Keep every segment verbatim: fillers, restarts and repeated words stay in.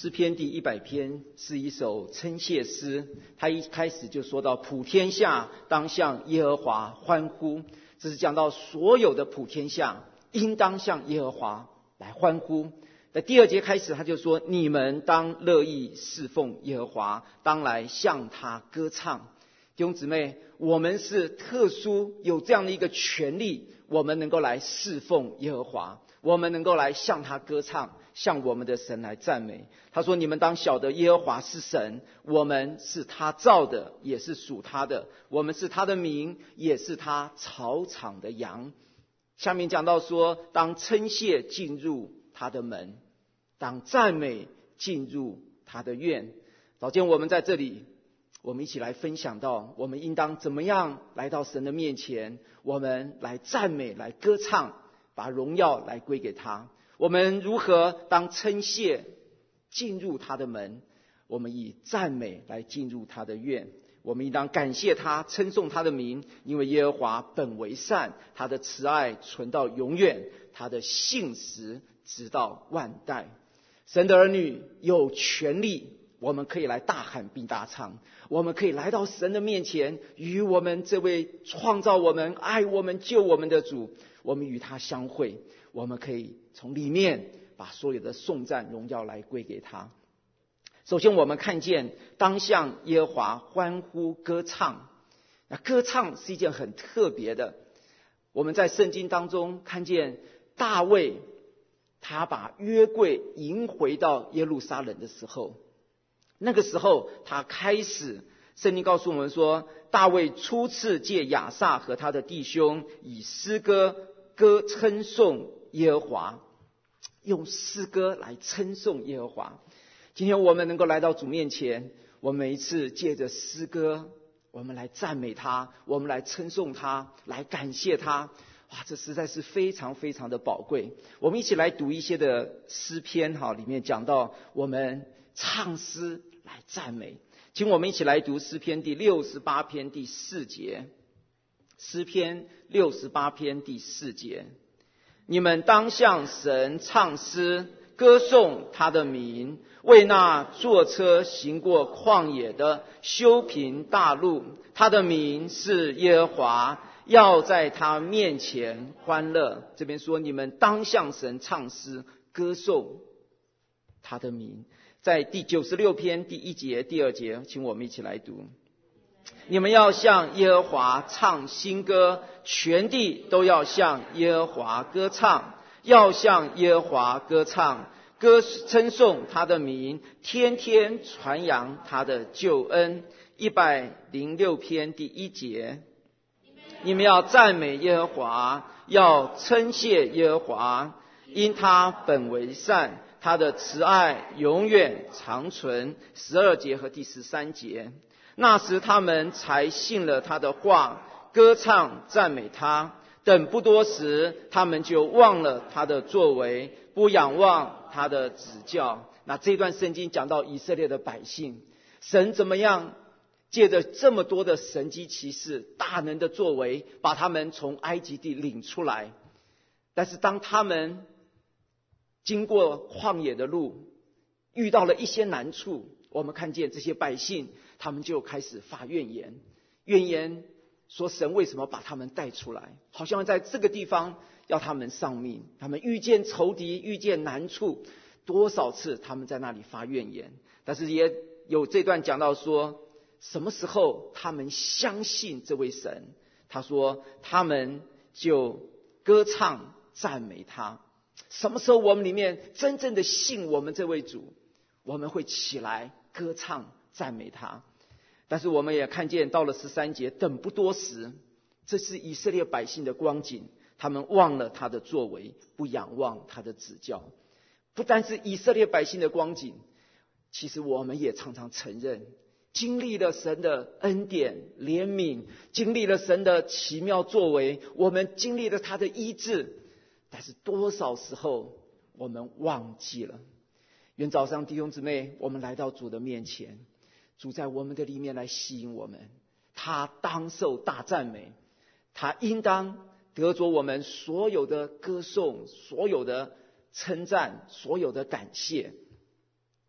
诗篇第一百篇是一首称谢诗，他一开始就说到普天下当向耶和华欢呼，这是讲到所有的普天下应当向耶和华来欢呼。在第二节开始他就说，你们当乐意侍奉耶和华，当来向他歌唱。弟兄姊妹，我们是特殊有这样的一个权利，我们能够来侍奉耶和华，我们能够来向他歌唱，向我们的神来赞美。他说，你们当晓得耶和华是神，我们是他造的，也是属他的，我们是他的民，也是他草场的羊。下面讲到说，当称谢进入他的门，当赞美进入他的院。早间我们在这里，我们一起来分享到，我们应当怎么样来到神的面前，我们来赞美，来歌唱，把荣耀来归给他。我们如何当称谢进入他的门，我们以赞美来进入他的院。我们应当感谢他，称颂他的名，因为耶和华本为善，他的慈爱存到永远，他的信实直到万代。神的儿女有权利，我们可以来大喊并大唱，我们可以来到神的面前，与我们这位创造我们、爱我们、救我们的主，我们与他相会，我们可以从里面把所有的颂赞荣耀来归给他。首先我们看见当向耶和华欢呼歌唱。那歌唱是一件很特别的，我们在圣经当中看见大卫他把约柜迎回到耶路撒冷的时候，那个时候他开始，圣经告诉我们说，大卫初次借亚萨和他的弟兄以诗歌歌称颂耶和华，用诗歌来称颂耶和华。今天我们能够来到主面前，我们每一次借着诗歌，我们来赞美他，我们来称颂他，来感谢他。哇，这实在是非常非常的宝贵。我们一起来读一些的诗篇哈，里面讲到我们唱诗来赞美。请我们一起来读诗篇第六十八篇第四节。诗篇六十八篇第四节，你们当向神唱诗，歌颂他的名，为那坐车行过旷野的修平大路，他的名是耶和华，要在他面前欢乐。这边说，你们当向神唱诗，歌颂他的名。在第九十六篇第一节第二节，请我们一起来读，你们要向耶和华唱新歌，全地都要向耶和华歌唱，要向耶和华歌唱，歌称颂他的名，天天传扬他的救恩。一百零六篇第一节，你们要赞美耶和华，要称谢耶和华，因他本为善，他的慈爱永远长存。十二节和第十三节，那时他们才信了他的话，歌唱赞美他。等不多时，他们就忘了他的作为，不仰望他的指教。那这段圣经讲到以色列的百姓，神怎么样借着这么多的神迹奇事、大能的作为，把他们从埃及地领出来。但是当他们经过旷野的路，遇到了一些难处，我们看见这些百姓，他们就开始发怨言，怨言说神为什么把他们带出来，好像在这个地方要他们丧命。他们遇见仇敌，遇见难处，多少次他们在那里发怨言。但是也有这段讲到说，什么时候他们相信这位神，他说他们就歌唱赞美他。什么时候我们里面真正的信我们这位主，我们会起来歌唱赞美他。但是我们也看见到了十三节，等不多时，这是以色列百姓的光景，他们忘了他的作为，不仰望他的指教。不单是以色列百姓的光景，其实我们也常常承认，经历了神的恩典怜悯，经历了神的奇妙作为，我们经历了他的医治，但是多少时候我们忘记了。愿早上弟兄姊妹，我们来到主的面前，主在我们的里面来吸引我们，他当受大赞美，他应当得着我们所有的歌颂，所有的称赞，所有的感谢。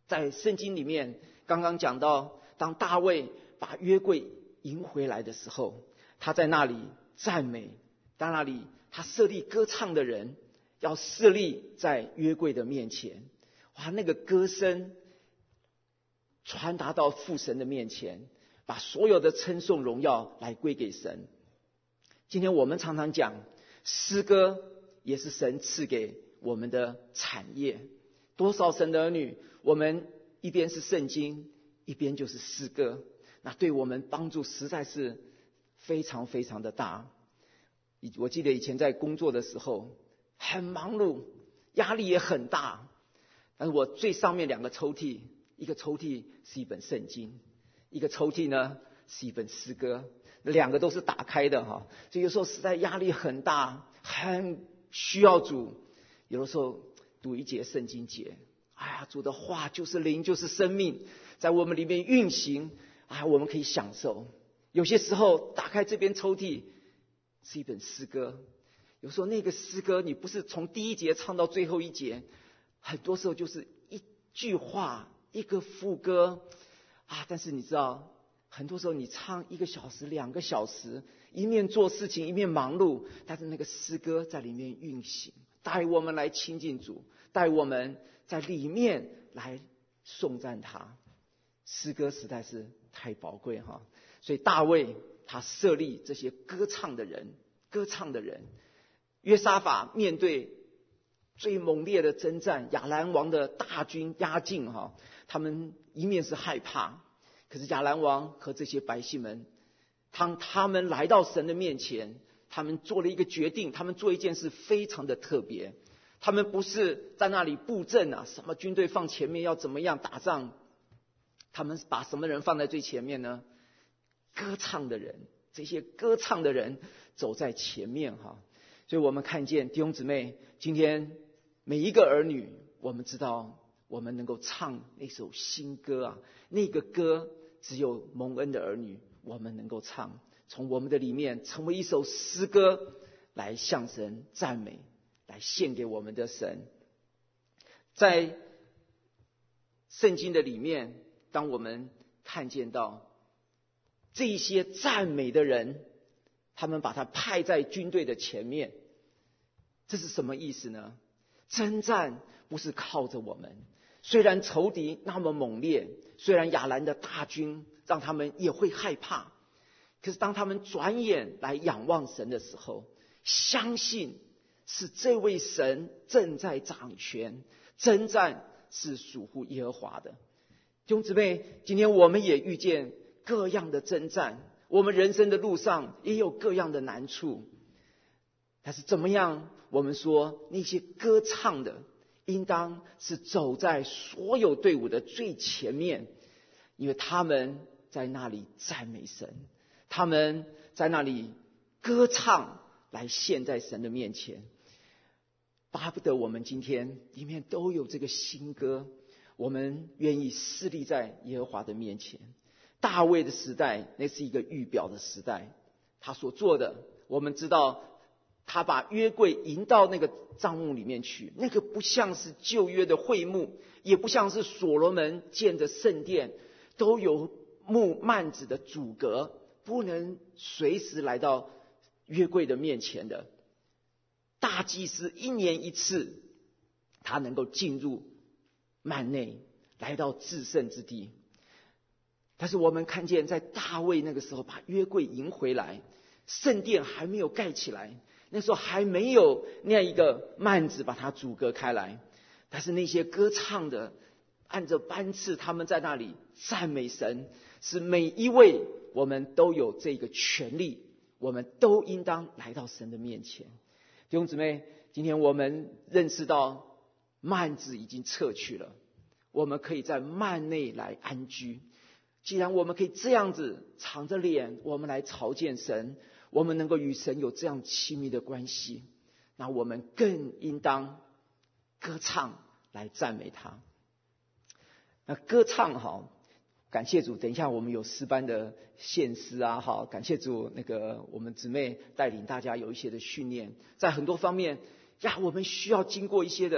在圣经里面刚刚讲到，当大卫把约柜迎回来的时候，他在那里赞美，在那里他设立歌唱的人，要设立在约柜的面前。哇，那个歌声传达到父神的面前，把所有的称颂荣耀来归给神。今天我们常常讲，诗歌也是神赐给我们的产业。多少神的儿女，我们一边是圣经，一边就是诗歌，那对我们帮助实在是非常非常的大。我记得以前在工作的时候很忙碌，压力也很大，但是我最上面两个抽屉，一个抽屉是一本圣经，一个抽屉呢是一本诗歌，两个都是打开的哈。所以有时候实在压力很大，很需要主，有的时候读一节圣经节，哎呀，主的话就是灵，就是生命，在我们里面运行，啊，我们可以享受。有些时候打开这边抽屉是一本诗歌，有时候那个诗歌你不是从第一节唱到最后一节，很多时候就是一句话一个副歌啊，但是你知道，很多时候你唱一个小时两个小时，一面做事情一面忙碌，但是那个诗歌在里面运行，带我们来亲近主，带我们在里面来颂赞他。诗歌实在是太宝贵哈，所以大卫他设立这些歌唱的人，歌唱的人。约沙法面对最猛烈的征战，亚兰王的大军压境哈，他们一面是害怕，可是亚兰王和这些百姓们，当他们来到神的面前，他们做了一个决定，他们做一件事非常的特别。他们不是在那里布阵啊，什么军队放前面要怎么样打仗，他们把什么人放在最前面呢？歌唱的人，这些歌唱的人走在前面哈。所以我们看见弟兄姊妹，今天每一个儿女，我们知道我们能够唱那首新歌啊，那个歌只有蒙恩的儿女我们能够唱，从我们的里面成为一首诗歌，来向神赞美，来献给我们的神。在圣经的里面，当我们看见到这一些赞美的人，他们把他派在军队的前面，这是什么意思呢？征战不是靠着我们，虽然仇敌那么猛烈，虽然亚兰的大军让他们也会害怕，可是当他们转眼来仰望神的时候，相信是这位神正在掌权，征战是属乎耶和华的。弟兄姊妹，今天我们也遇见各样的征战，我们人生的路上也有各样的难处，但是怎么样？我们说那些歌唱的应当是走在所有队伍的最前面，因为他们在那里赞美神，他们在那里歌唱，来献在神的面前。巴不得我们今天里面都有这个新歌，我们愿意侍立在耶和华的面前。大卫的时代，那是一个预表的时代，他所做的，我们知道他把约柜迎到那个帐幕里面去，那个不像是旧约的会幕，也不像是所罗门建的圣殿，都有木幔子的阻隔，不能随时来到约柜的面前的。大祭司一年一次，他能够进入幔内，来到至圣之地。但是我们看见在大卫那个时候把约柜迎回来，圣殿还没有盖起来，那时候还没有那样一个幔子把它阻隔开来，但是那些歌唱的按着班次，他们在那里赞美神，是每一位我们都有这个权利，我们都应当来到神的面前。弟兄姊妹，今天我们认识到幔子已经撤去了，我们可以在幔内来安居。既然我们可以这样子敞着脸，我们来朝见神，我们能够与神有这样亲密的关系，那我们更应当歌唱来赞美他。那歌唱好，感谢主，等一下我们有诗班的献诗啊，好，感谢主，那个我们姊妹带领大家有一些的训练，在很多方面呀，我们需要经过一些的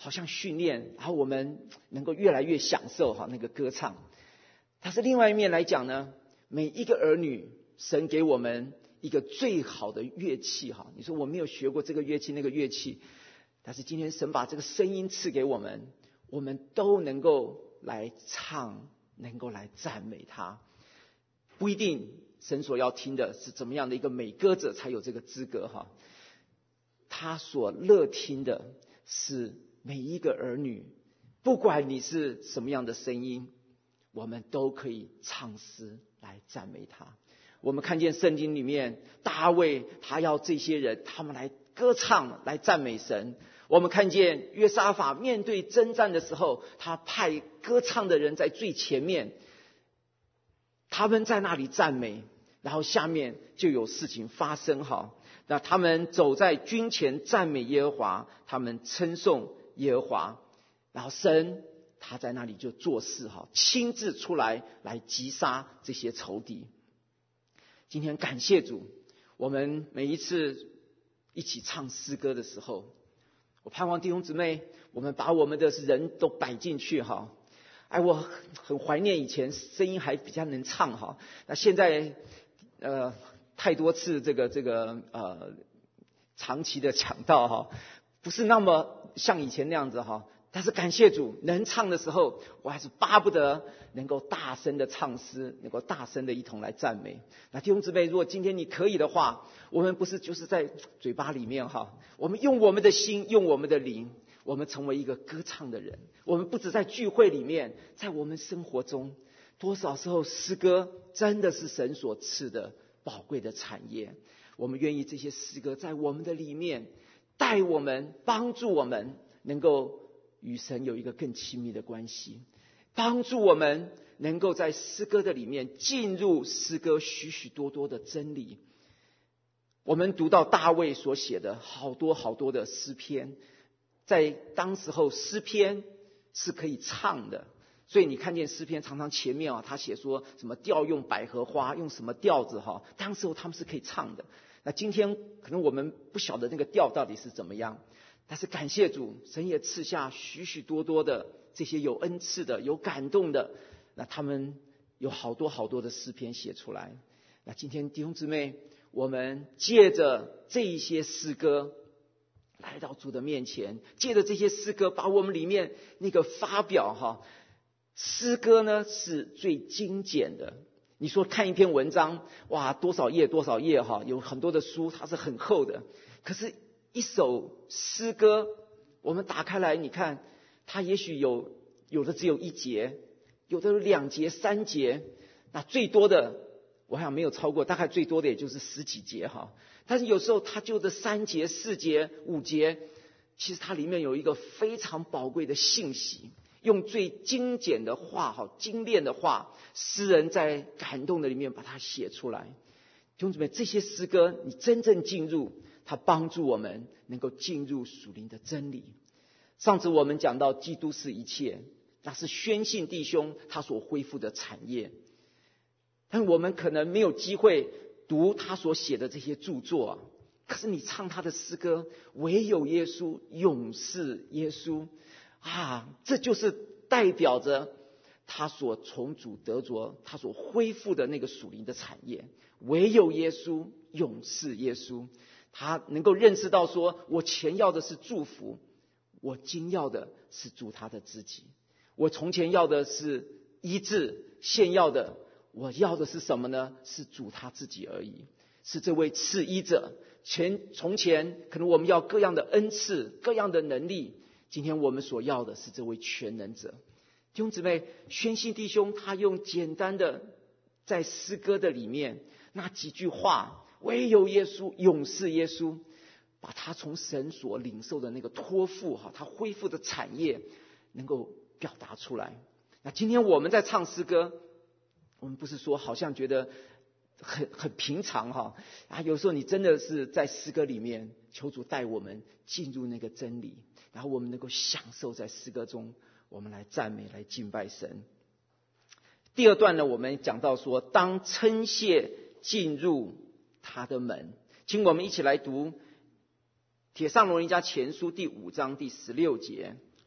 好像训练，然后我们能够越来越享受哈那个歌唱。但是另外一面来讲呢，每一个儿女，神给我们一个最好的乐器哈。你说我没有学过这个乐器那个乐器，但是今天神把这个声音赐给我们，我们都能够来唱，能够来赞美他。不一定神所要听的是怎么样的一个美歌者才有这个资格哈，他所乐听的是每一个儿女，不管你是什么样的声音，我们都可以唱诗来赞美他。我们看见圣经里面大卫他要这些人他们来歌唱来赞美神。我们看见约沙法面对征战的时候，他派歌唱的人在最前面，他们在那里赞美，然后下面就有事情发生哈。那他们走在军前赞美耶和华，他们称颂耶和华，然后神他在那里就做事哈，亲自出来来击杀这些仇敌。今天感谢主，我们每一次一起唱诗歌的时候，我盼望弟兄姊妹，我们把我们的人都摆进去哈。哎，我很怀念以前声音还比较能唱哈，那现在呃太多次这个这个呃长期的讲道哈，不是那么像以前那样子哈。但是感谢主，能唱的时候，我还是巴不得能够大声的唱诗，能够大声的一同来赞美。那弟兄姊妹，如果今天你可以的话，我们不是就是在嘴巴里面哈，我们用我们的心，用我们的灵，我们成为一个歌唱的人。我们不只在聚会里面，在我们生活中，多少时候诗歌真的是神所赐的宝贵的产业。我们愿意这些诗歌在我们的里面带我们，帮助我们能够与神有一个更亲密的关系，帮助我们能够在诗歌的里面进入诗歌许许多多的真理。我们读到大卫所写的好多好多的诗篇，在当时候诗篇是可以唱的，所以你看见诗篇常常前面啊，他写说什么调用百合花，用什么调子哈，当时候他们是可以唱的。那今天可能我们不晓得那个调到底是怎么样，但是感谢主，神也赐下许许多多的这些有恩赐的、有感动的，那他们有好多好多的诗篇写出来。那今天弟兄姊妹，我们借着这一些诗歌来到主的面前，借着这些诗歌把我们里面那个发表哈，诗歌呢是最精简的。你说看一篇文章，哇，多少页多少页哈，有很多的书它是很厚的，可是一首诗歌，我们打开来，你看，它也许有有的只有一节，有的有两节、三节，那最多的我好像没有超过，大概最多的也就是十几节哈。但是有时候它就这三节、四节、五节，其实它里面有一个非常宝贵的信息，用最精简的话哈、精炼的话，诗人在感动的里面把它写出来。弟兄姊妹，这些诗歌你真正进入，它帮助我们能够进入属灵的真理。上次我们讲到基督是一切，那是宣信弟兄他所恢复的产业，但我们可能没有机会读他所写的这些著作啊，可是你唱他的诗歌，唯有耶稣，永是耶稣啊，这就是代表着他所从主得着，他所恢复的那个属灵的产业。唯有耶稣，永是耶稣。他能够认识到说，我前要的是祝福，我今要的是主他的自己。我从前要的是医治，现要的我要的是什么呢？是主他自己而已，是这位赐医者。前从前可能我们要各样的恩赐，各样的能力，今天我们所要的是这位全能者。弟兄姊妹，宣信弟兄他用简单的在诗歌的里面那几句话，唯有耶稣，永是耶稣，把他从神所领受的那个托付哈，他恢复的产业能够表达出来。那今天我们在唱诗歌，我们不是说好像觉得很很平常哈啊，有时候你真的是在诗歌里面求主带我们进入那个真理，然后我们能够享受在诗歌中，我们来赞美来敬拜神。第二段呢，我们讲到说，当称谢进入他的门，请我们一起来读帖撒罗尼迦前书第五章第十六节。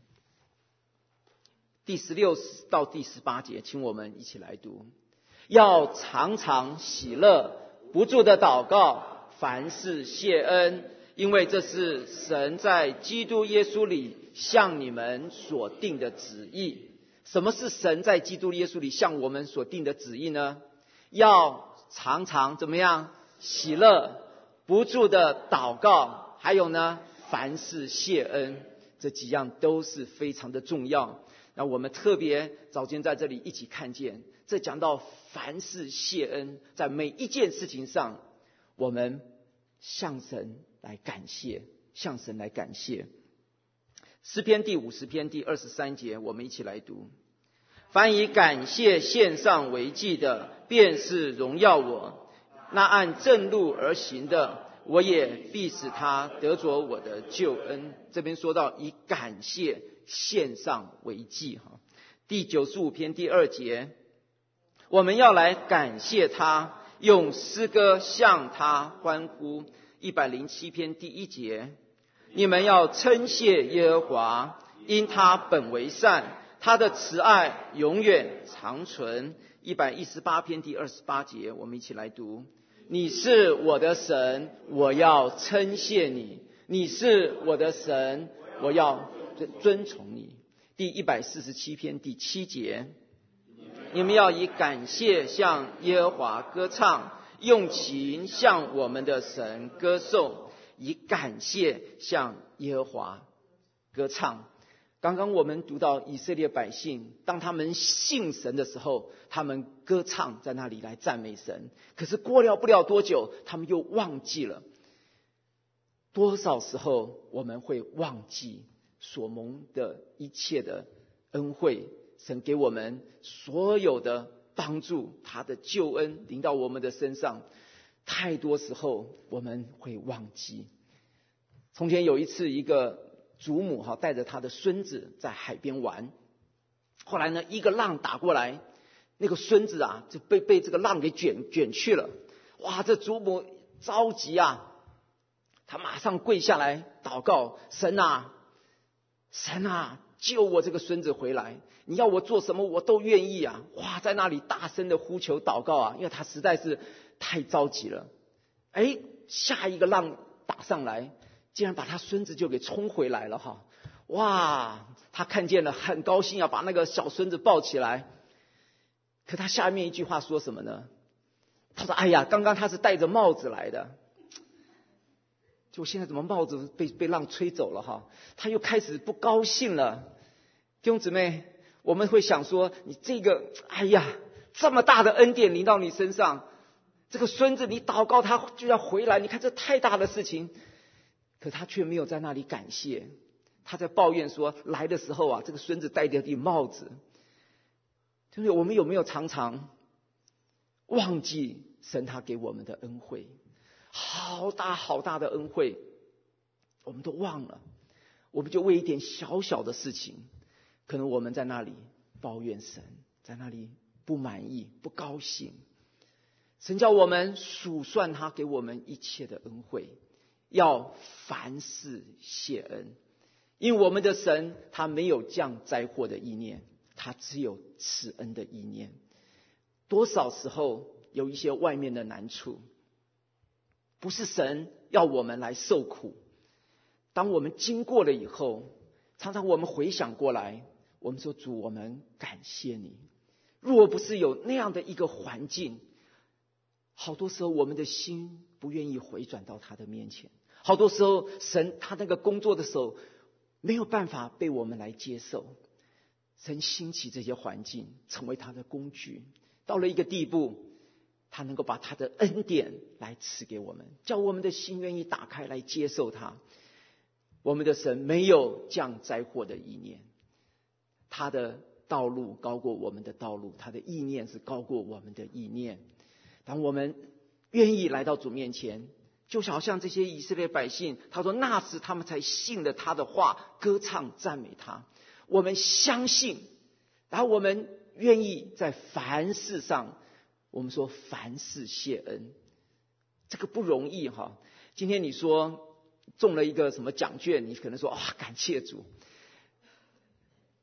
第十六到第十八节，请我们一起来读。要常常喜乐，不住的祷告，凡事谢恩，因为这是神在基督耶稣里向你们所定的旨意。什么是神在基督耶稣里向我们所定的旨意呢？要常常怎么样？喜乐，不住的祷告，还有呢，凡事谢恩。这几样都是非常的重要。那我们特别早间在这里一起看见，这讲到凡事谢恩，在每一件事情上，我们向神来感谢，向神来感谢。诗篇第五十篇第二十三节，我们一起来读。凡以感谢献上为祭的，便是荣耀我；那按正路而行的，我也必使他得着我的救恩。这边说到以感谢献上为祭。第九十五篇第二节，我们要来感谢他，用诗歌向他欢呼。一百零七篇第一节，你们要称谢耶和华，因他本为善，他的慈爱永远长存。一百一十八篇第二十八节，我们一起来读。你是我的神，我要称谢你；你是我的神，我要尊崇你。第一百四十七篇第七节，你们要以感谢向耶和华歌唱，用琴向我们的神歌颂，以感谢向耶和华歌唱。刚刚我们读到以色列百姓，当他们信神的时候，他们歌唱，在那里来赞美神。可是过了不了多久，他们又忘记了。多少时候我们会忘记所蒙的一切的恩惠，神给我们所有的帮助，他的救恩临到我们的身上，太多时候我们会忘记。从前有一次，一个祖母哈带着他的孙子在海边玩，后来呢，一个浪打过来，那个孙子啊就被被这个浪给卷卷去了。哇，这祖母着急啊，他马上跪下来祷告：神啊，神啊，救我这个孙子回来！你要我做什么，我都愿意啊！哇，在那里大声的呼求祷告啊，因为他实在是太着急了。哎，下一个浪打上来，竟然把他孙子就给冲回来了哈！哇，他看见了，很高兴要把那个小孙子抱起来。可他下面一句话说什么呢？他说：哎呀，刚刚他是戴着帽子来的，就现在怎么帽子被被浪吹走了哈？他又开始不高兴了。弟兄姊妹，我们会想说，你这个，哎呀，这么大的恩典临到你身上，这个孙子你祷告他就要回来，你看这太大的事情。可他却没有在那里感谢，他在抱怨说，来的时候啊，这个孙子戴着顶帽子。就是我们有没有常常忘记神他给我们的恩惠？好大好大的恩惠，我们都忘了。我们就为一点小小的事情，可能我们在那里抱怨神，在那里不满意、不高兴。神叫我们数算他给我们一切的恩惠，要凡事谢恩。因为我们的神他没有降灾祸的意念，他只有赐恩的意念。多少时候有一些外面的难处，不是神要我们来受苦，当我们经过了以后，常常我们回想过来，我们说主，我们感谢你。若不是有那样的一个环境，好多时候我们的心不愿意回转到他的面前，好多时候神他那个工作的时候没有办法被我们来接受。神兴起这些环境成为他的工具，到了一个地步，他能够把他的恩典来赐给我们，叫我们的心愿意打开来接受他。我们的神没有降灾祸的意念，他的道路高过我们的道路，他的意念是高过我们的意念。当我们愿意来到主面前，就好像这些以色列百姓，他说那时他们才信了他的话，歌唱赞美他。我们相信，然后我们愿意在凡事上，我们说凡事谢恩，这个不容易哈。今天你说中了一个什么奖券，你可能说啊、哦、感谢主。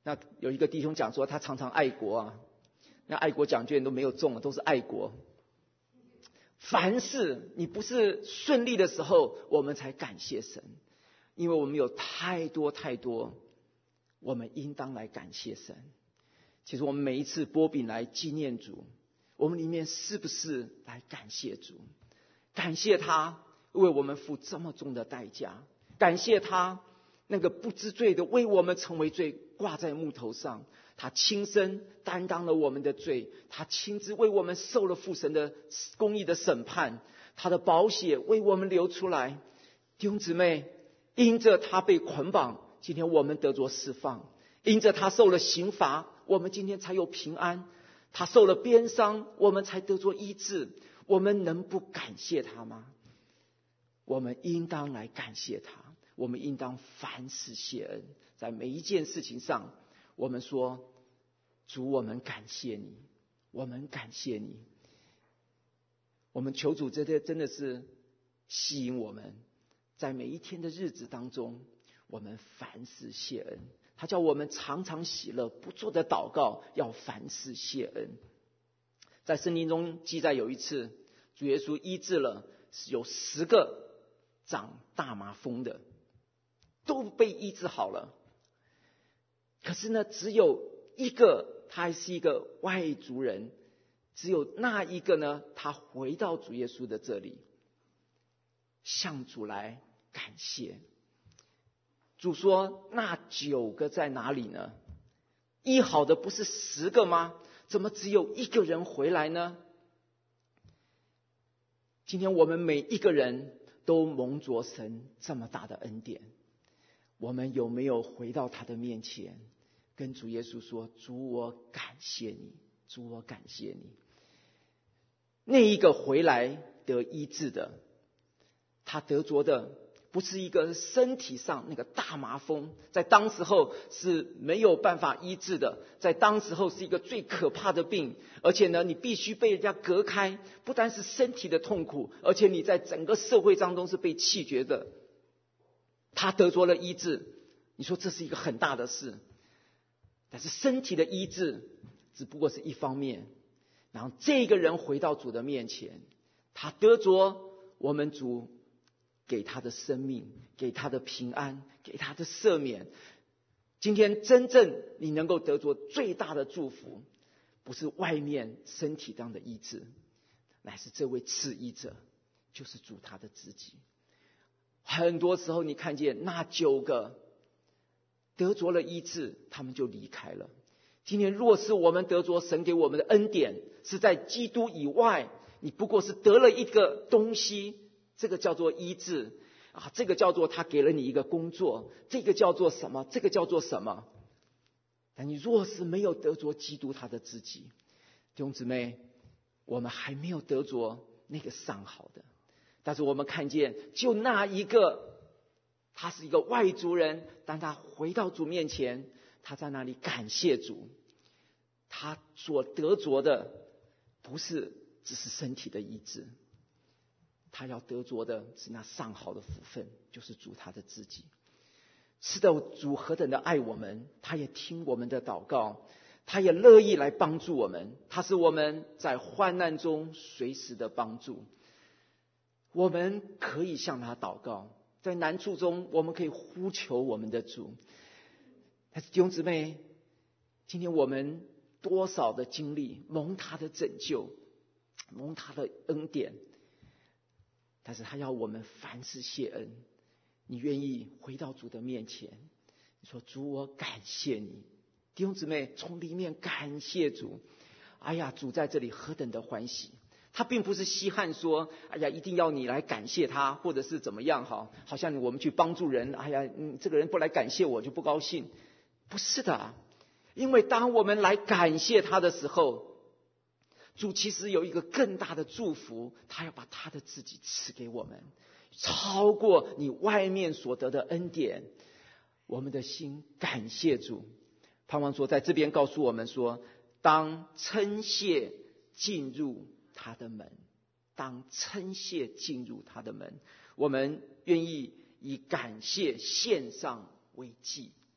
那有一个弟兄讲说，他常常爱国啊，那爱国奖券都没有中，都是爱国。凡事你不是顺利的时候，我们才感谢神，因为我们有太多太多，我们应当来感谢神。其实我们每一次擘饼来纪念主，我们里面是不是来感谢主？感谢他为我们付这么重的代价，感谢他那个不知罪的为我们成为罪，挂在木头上，他亲身担当了我们的罪，他亲自为我们受了父神的公义的审判，他的宝血为我们流出来。弟兄姊妹，因着他被捆绑，今天我们得着释放；因着他受了刑罚，我们今天才有平安；他受了鞭伤，我们才得着医治。我们能不感谢他吗？我们应当来感谢他，我们应当凡事谢恩。在每一件事情上，我们说，主，我们感谢你，我们感谢你。我们求主这些真的是吸引我们，在每一天的日子当中，我们凡事谢恩。他叫我们常常喜乐，不住的祷告，要凡事谢恩。在圣经中记载，有一次主耶稣医治了有十个长大麻风的，都被医治好了。可是呢，只有一个，他还是一个外族人，只有那一个呢，他回到主耶稣的这里，向主来感谢。主说，那九个在哪里呢？医好的不是十个吗？怎么只有一个人回来呢？今天我们每一个人都蒙着神这么大的恩典，我们有没有回到他的面前，跟主耶稣说，主，我感谢你，主，我感谢你。那一个回来得医治的，他得着的不是一个身体上那个大麻风，在当时候是没有办法医治的，在当时候是一个最可怕的病，而且呢，你必须被人家隔开，不单是身体的痛苦，而且你在整个社会当中是被弃绝的。他得着了医治，你说这是一个很大的事，但是身体的医治只不过是一方面。然后这个人回到主的面前，他得着我们主给他的生命，给他的平安，给他的赦免。今天真正你能够得着最大的祝福，不是外面身体上的医治，乃是这位赐医者，就是主他的自己。很多时候你看见那九个得着了医治，他们就离开了。今天若是我们得着神给我们的恩典，是在基督以外，你不过是得了一个东西，这个叫做医治啊，这个叫做他给了你一个工作，这个叫做什么，这个叫做什么。但你若是没有得着基督他的自己，弟兄姊妹，我们还没有得着那个上好的。但是我们看见就那一个，他是一个外族人，当他回到主面前，他在那里感谢主，他所得着的不是只是身体的医治，他要得着的是那上好的福分，就是主他的自己。是的，主何等的爱我们，他也听我们的祷告，他也乐意来帮助我们，他是我们在患难中随时的帮助。我们可以向他祷告，在难处中我们可以呼求我们的主。但是弟兄姊妹，今天我们多少的经历蒙他的拯救，蒙他的恩典，但是他要我们凡事谢恩。你愿意回到主的面前，你说，主，我感谢你。弟兄姊妹，从里面感谢主。哎呀，主在这里何等的欢喜。他并不是稀罕说，哎呀，一定要你来感谢他，或者是怎么样哈，好像我们去帮助人，哎呀，嗯，这个人不来感谢我就不高兴。不是的，因为当我们来感谢他的时候，主其实有一个更大的祝福，他要把他的自己赐给我们，超过你外面所得的恩典。我们的心感谢主。盼望说在这边告诉我们说，当称谢进入他的门，当称谢进入他的门，我们愿意以感谢献上为祭。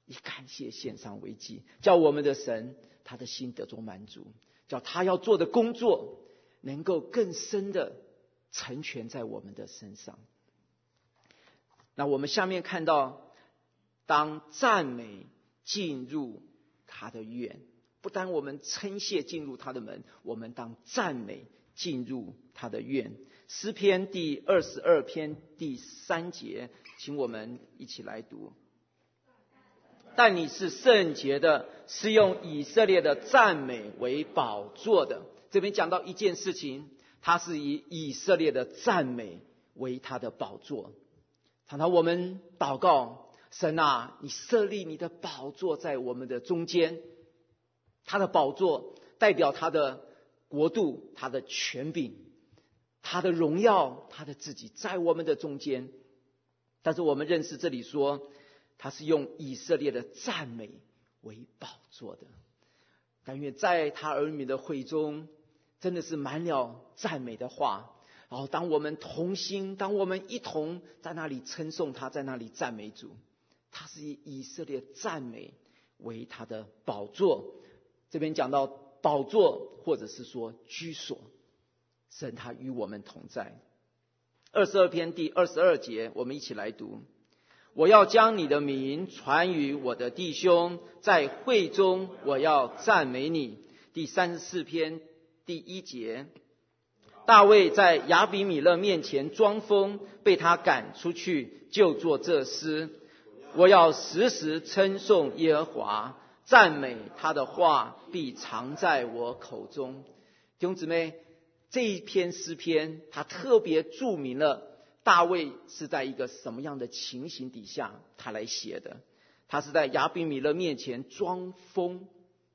以感谢献上为祭，叫我们的神他的心得着满足，叫他要做的工作能够更深的成全在我们的身上。那我们下面看到，当赞美进入他的院，不单我们称谢进入他的门，我们当赞美进入他的院。诗篇第二十二篇第三节，请我们一起来读。但你是圣洁的，是用以色列的赞美为宝座的。这边讲到一件事情，他是以以色列的赞美为他的宝座。常常我们祷告，神啊，你设立你的宝座在我们的中间。他的宝座代表他的国度，他的权柄，他的荣耀，他的自己在我们的中间。但是我们认识这里说，他是用以色列的赞美为宝座的。但愿在他儿女的会中，真的是满了赞美的话。然后当我们同心，当我们一同在那里称颂他，在那里赞美主，他是以以色列赞美为他的宝座。这边讲到宝座，或者是说居所，神他与我们同在。二十二篇第二十二节，我们一起来读。我要将你的名传于我的弟兄，在会中我要赞美你。第三十四篇第一节，大卫在亚比米勒面前装疯，被他赶出去，就作这诗。我要时时称颂耶和华，赞美他的话必常在我口中。弟兄姊妹，这一篇诗篇他特别注明了大卫是在一个什么样的情形底下他来写的。他是在亚比米勒面前装疯。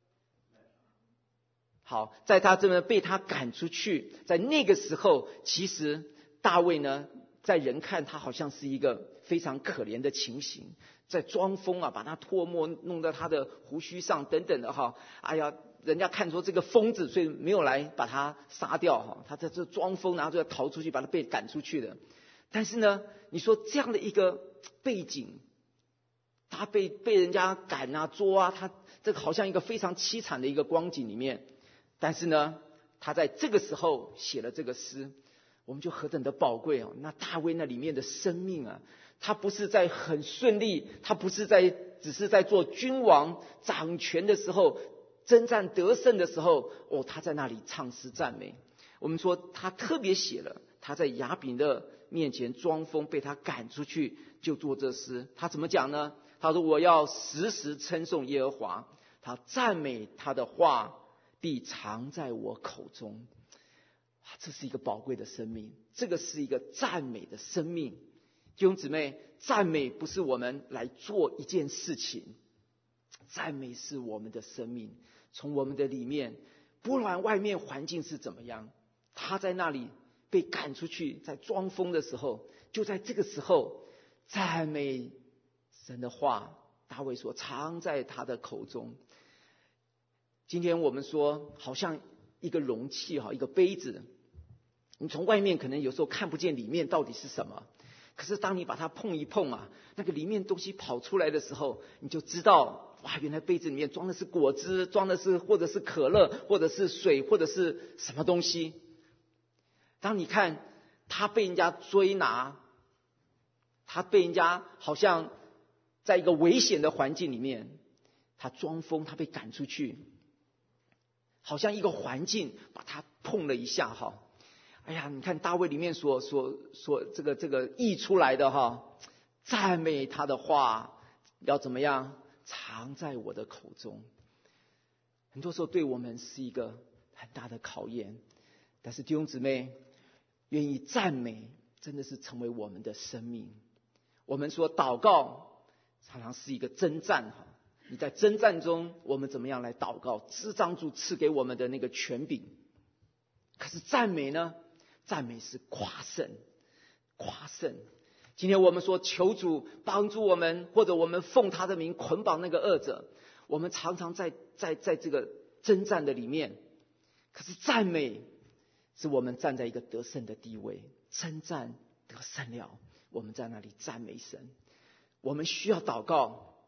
好，在他这边被他赶出去，在那个时候，其实大卫呢，在人看他好像是一个非常可怜的情形，在装疯啊，把他唾沫弄到他的胡须上等等的哈。哎呀，人家看出这个疯子，所以没有来把他杀掉哈。他在这装疯，然后就要逃出去，把他被赶出去的。但是呢，你说这样的一个背景，他被被人家赶啊捉啊，他这个好像一个非常凄惨的一个光景里面。但是呢，他在这个时候写了这个诗，我们就何等的宝贵哦！那大卫那里面的生命啊，他不是在很顺利，他不是在只是在做君王掌权的时候，征战得胜的时候，哦，他在那里唱诗赞美。我们说他特别写了，他在亚比勒面前装疯，被他赶出去，就做这诗。他怎么讲呢？他说：“我要时时称颂耶和华，他赞美他的话必常在我口中。”这是一个宝贵的生命，这个是一个赞美的生命。弟兄姊妹，赞美不是我们来做一件事情，赞美是我们的生命，从我们的里面，不管外面环境是怎么样，他在那里被赶出去，在装疯的时候，就在这个时候赞美神的话，大卫说常在他的口中。今天我们说好像一个容器哈，一个杯子，你从外面可能有时候看不见里面到底是什么，可是当你把它碰一碰啊，那个里面东西跑出来的时候，你就知道，哇，原来杯子里面装的是果汁，装的是或者是可乐，或者是水，或者是什么东西。当你看他被人家追拿，他被人家好像在一个危险的环境里面，他装疯，他被赶出去，好像一个环境把他碰了一下哈。哎呀，你看大卫里面所所所这个这个译出来的哈，赞美他的话要怎么样藏在我的口中。很多时候对我们是一个很大的考验，但是弟兄姊妹，愿意赞美真的是成为我们的生命。我们说祷告常常是一个征战哈，你在征战中，我们怎么样来祷告？支张主赐给我们的那个权柄。可是赞美呢？赞美是夸胜，夸胜。今天我们说求主帮助我们，或者我们奉他的名捆绑那个恶者，我们常常在在在这个征战的里面。可是赞美是我们站在一个得胜的地位，征战得胜了，我们在那里赞美神。我们需要祷告，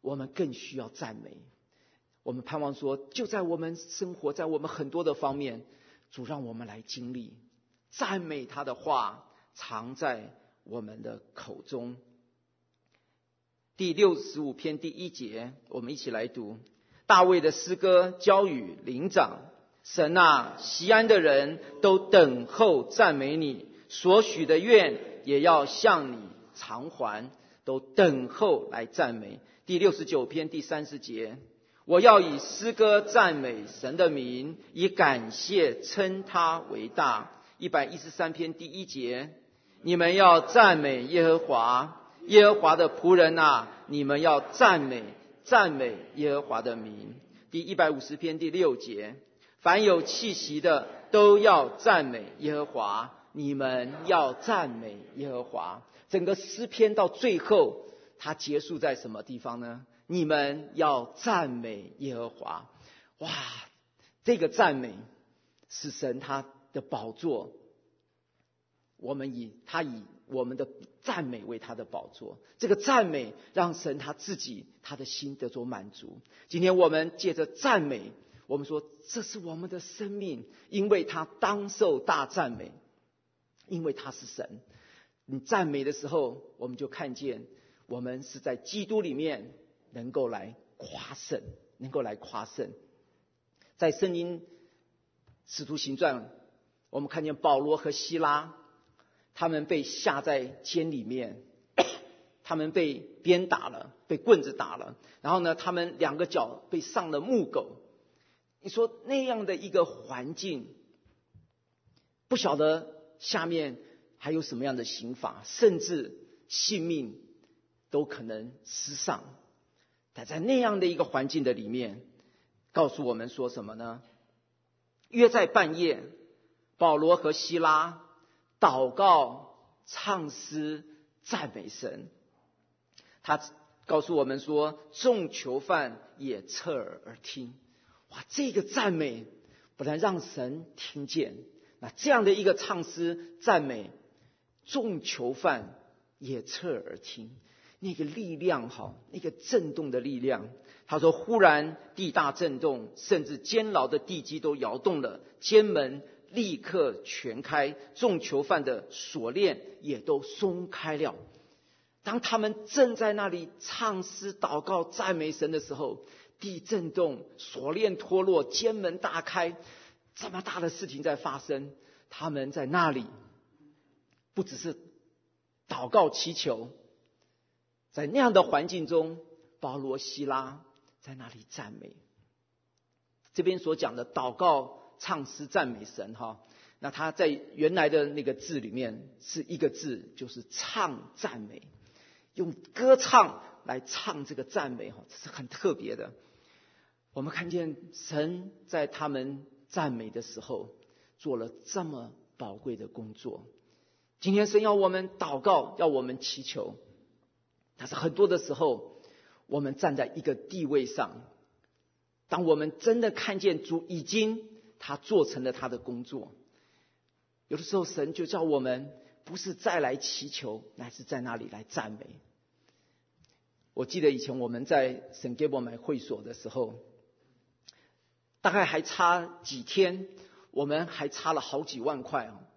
我们更需要赞美。我们盼望说，就在我们生活，在我们很多的方面，主让我们来经历赞美他的话藏在我们的口中。第六十五篇第一节，我们一起来读大卫的诗歌，交与灵长。神啊，锡安的人都等候赞美你，所许的愿也要向你偿还，都等候来赞美。第六十九篇第三十节，我要以诗歌赞美神的名，以感谢称他为大。一百一十三篇第一节，你们要赞美耶和华，耶和华的仆人啊，你们要赞美赞美耶和华的名。第一百五十篇第六节，凡有气息的都要赞美耶和华，你们要赞美耶和华。整个诗篇到最后，它结束在什么地方呢？你们要赞美耶和华。哇，这个赞美是神他的宝座，我们以他以我们的赞美为他的宝座。这个赞美让神他自己他的心得着满足。今天我们借着赞美，我们说这是我们的生命，因为他当受大赞美，因为他是神。你赞美的时候，我们就看见我们是在基督里面能够来夸胜，能够来夸胜。在圣经使徒行传，我们看见保罗和希拉，他们被下在监里面，他们被鞭打了，被棍子打了，然后呢，他们两个脚被上了木狗。你说那样的一个环境，不晓得下面还有什么样的刑罚，甚至性命都可能失丧。但在那样的一个环境的里面，告诉我们说什么呢？约在半夜，保罗和希拉祷告、唱诗、赞美神。他告诉我们说，众囚犯也侧耳而听。哇，这个赞美不但让神听见，那这样的一个唱诗赞美，众囚犯也侧耳而听。那个力量哈，那个震动的力量。他说，忽然地大震动，甚至监牢的地基都摇动了，监门立刻全开，众囚犯的锁链也都松开了。当他们正在那里唱诗祷告赞美神的时候，地震动，锁链脱落，监门大开，这么大的事情在发生。他们在那里不只是祷告祈求，在那样的环境中，保罗希拉在那里赞美。这边所讲的祷告唱诗赞美神哈，那他在原来的那个字里面是一个字，就是唱赞美，用歌唱来唱这个赞美哈，这是很特别的。我们看见神在他们赞美的时候做了这么宝贵的工作。今天神要我们祷告，要我们祈求，但是很多的时候我们站在一个地位上，当我们真的看见主已经他做成了他的工作，有的时候神就叫我们不是再来祈求，乃是在那里来赞美。我记得以前我们在圣给伯买会所的时候，大概还差几天，我们还差了好几万块哦。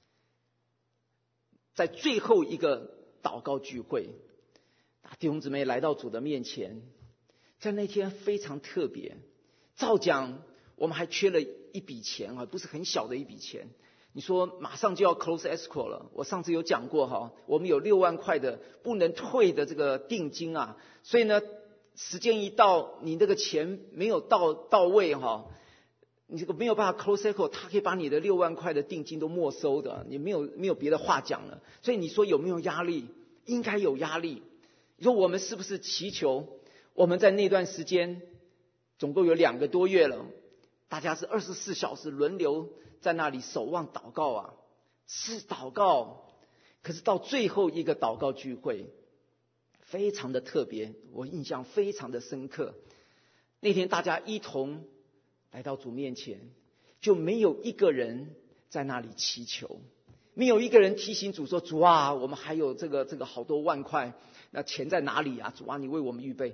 在最后一个祷告聚会，弟兄姊妹来到主的面前，在那天非常特别。照讲我们还缺了一笔钱啊，不是很小的一笔钱。你说马上就要 close escrow 了，我上次有讲过哈，我们有六万块的不能退的这个定金啊，所以呢，时间一到，你这个钱没有到到位哈，你这个没有办法 close escrow， 他可以把你的六万块的定金都没收的，你没有没有别的话讲了。所以你说有没有压力？应该有压力。你说我们是不是祈求？我们在那段时间总共有两个多月了，大家是二十四小时轮流在那里守望祷告啊，是祷告。可是到最后一个祷告聚会非常的特别，我印象非常的深刻。那天大家一同来到主面前，就没有一个人在那里祈求，没有一个人提醒主说，主啊，我们还有这个这个好多万块，那钱在哪里啊？主啊，你为我们预备。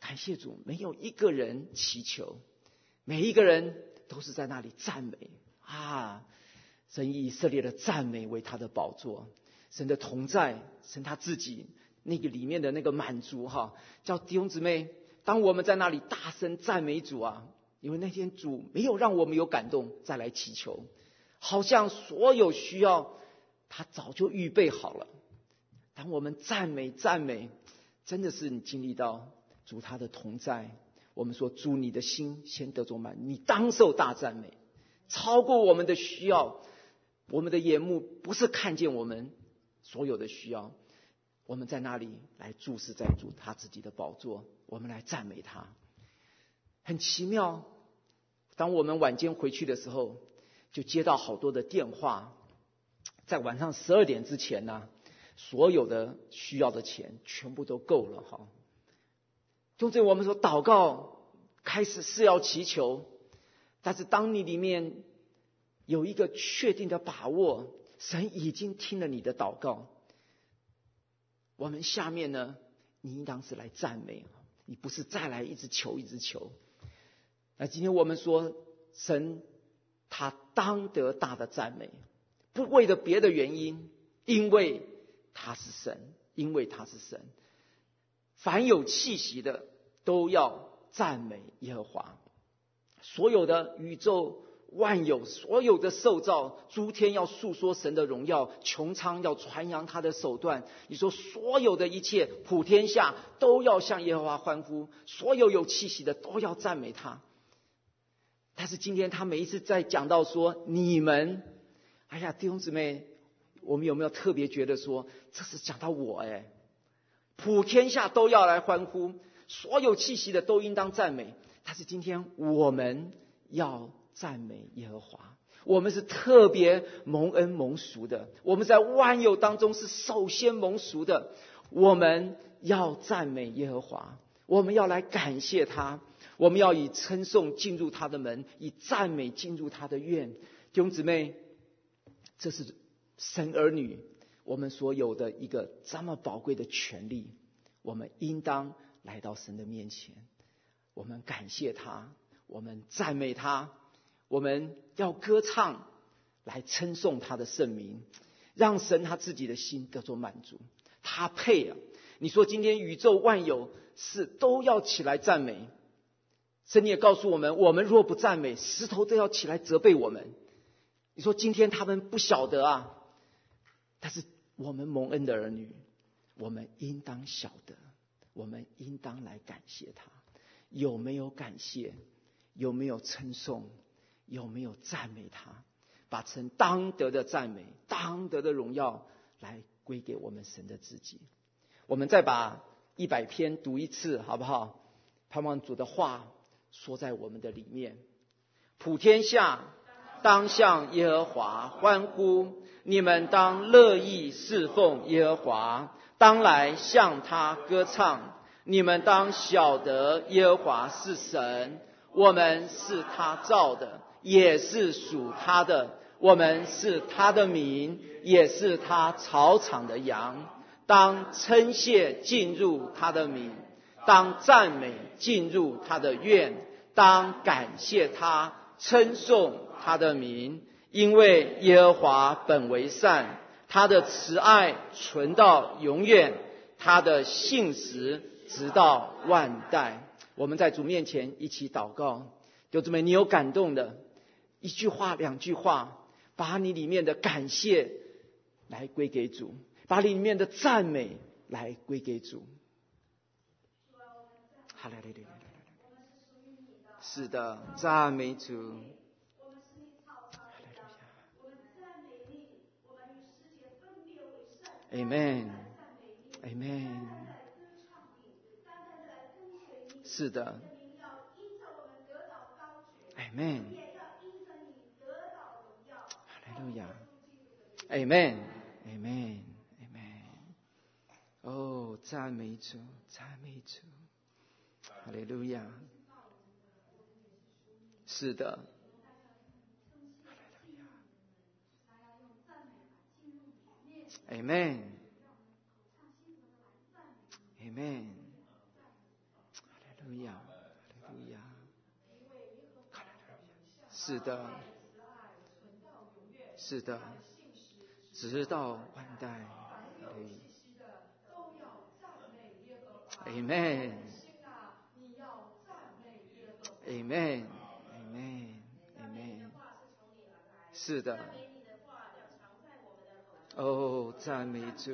感谢主，没有一个人祈求，每一个人都是在那里赞美啊！神以以色列的赞美为他的宝座，神的同在，神他自己那个里面的那个满足哈，叫弟兄姊妹，当我们在那里大声赞美主啊，因为那天主没有让我们有感动再来祈求，好像所有需要他早就预备好了。当我们赞美赞美，真的是你经历到主他的同在，我们说主你的心先得着满，你当受大赞美，超过我们的需要。我们的眼目不是看见我们所有的需要，我们在那里来注视在主他自己的宝座，我们来赞美他。很奇妙，当我们晚间回去的时候，就接到好多的电话，在晚上十二点之前呢、啊，所有的需要的钱全部都够了哈。就这我们说祷告开始是要祈求，但是当你里面有一个确定的把握，神已经听了你的祷告，我们下面呢，你应当是来赞美，你不是再来一直求一直求。那今天我们说神他当得大的赞美，不为了别的原因，因为他是神，因为他是神。凡有气息的都要赞美耶和华，所有的宇宙万有，所有的受造，诸天要述说神的荣耀，穹苍要传扬他的手段。你说所有的一切，普天下都要向耶和华欢呼，所有有气息的都要赞美他。但是今天他每一次在讲到说你们，哎呀弟兄姊妹，我们有没有特别觉得说这是讲到我哎？普天下都要来欢呼，所有气息的都应当赞美。但是今天我们要赞美耶和华，我们是特别蒙恩蒙赎的，我们在万有当中是首先蒙赎的。我们要赞美耶和华，我们要来感谢他，我们要以称颂进入他的门，以赞美进入他的院。弟兄姊妹，这是神儿女我们所有的一个这么宝贵的权利，我们应当来到神的面前，我们感谢他，我们赞美他，我们要歌唱来称颂他的圣名，让神他自己的心得着满足。他配啊！你说今天宇宙万有是都要起来赞美，神也告诉我们，我们若不赞美，石头都要起来责备我们。你说今天他们不晓得啊，但是我们蒙恩的儿女，我们应当晓得，我们应当来感谢他。有没有感谢？有没有称颂？有没有赞美他？把神当得的赞美、当得的荣耀来归给我们神的自己。我们再把一百篇读一次好不好？盼望主的话说在我们的里面。普天下当向耶和华欢呼，你们当乐意侍奉耶和华，当来向他歌唱。你们当晓得耶和华是神，我们是他造的，也是属他的，我们是他的民，也是他草场的羊。当称谢进入他的名，当赞美进入他的院，当感谢他，称颂他的名。因为耶和华本为善，他的慈爱存到永远，他的信实直到万代。我们在主面前一起祷告。弟兄姊妹，你有感动的一句话两句话，把你里面的感谢来归给主，把里面的赞美来归给主。哈利路亚！是的，赞美主。Amen Amen 是的 Amen 哈利路亚 Amen Amen Amen 哦，赞美主，赞美主，哈利路亚。是的，Amen Amen 哈利路亚，哈利路亚。是的，是的，直到万代。Amen。Amen。Amen。Amen。是的。哦，赞美主。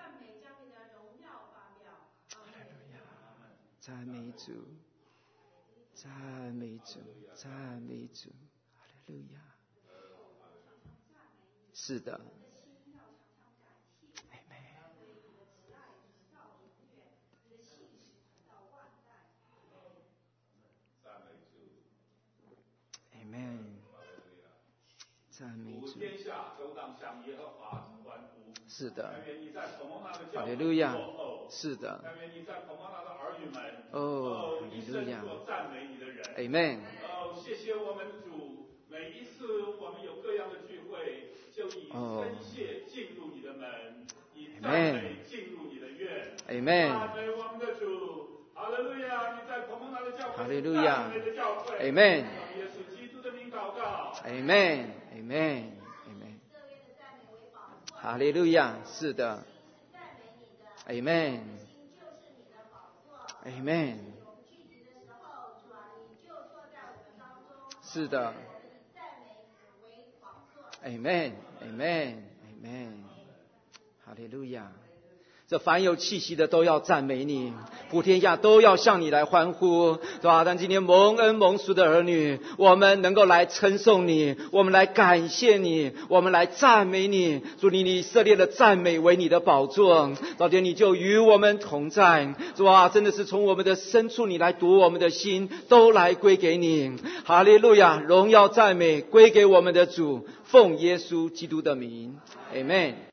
赞美主，赞美主，赞美主，哈利路亚。是的。Amen。赞美主。天下都当向耶和华欢呼。是的。哈利路亚。是的。哦，哈利路亚。Amen。 哦，谢谢我们主，每一次我们有各样的聚会，就以称谢进入你的门，以赞美进入你的院。 Amen。 赞美我们的主，哈利路亚！你在彭蒙拿的教会， 哈利路亚。 赞美的教会。 Amen。 耶稣基督的名祷告。 Amen。Amen。Amen。哈利路亚，是的。Amen。Amen。是的。Amen。Amen。Amen。哈利路亚。这凡有气息的都要赞美你，普天下都要向你来欢呼，对吧？但今天蒙恩蒙福的儿女，我们能够来称颂你，我们来感谢你，我们来赞美你。主，你以色列的赞美为你的宝座，老天你就与我们同在，主啊，真的是从我们的深处你来读我们的心，都来归给你。哈利路亚，荣耀赞美归给我们的主，奉耶稣基督的名， Amen。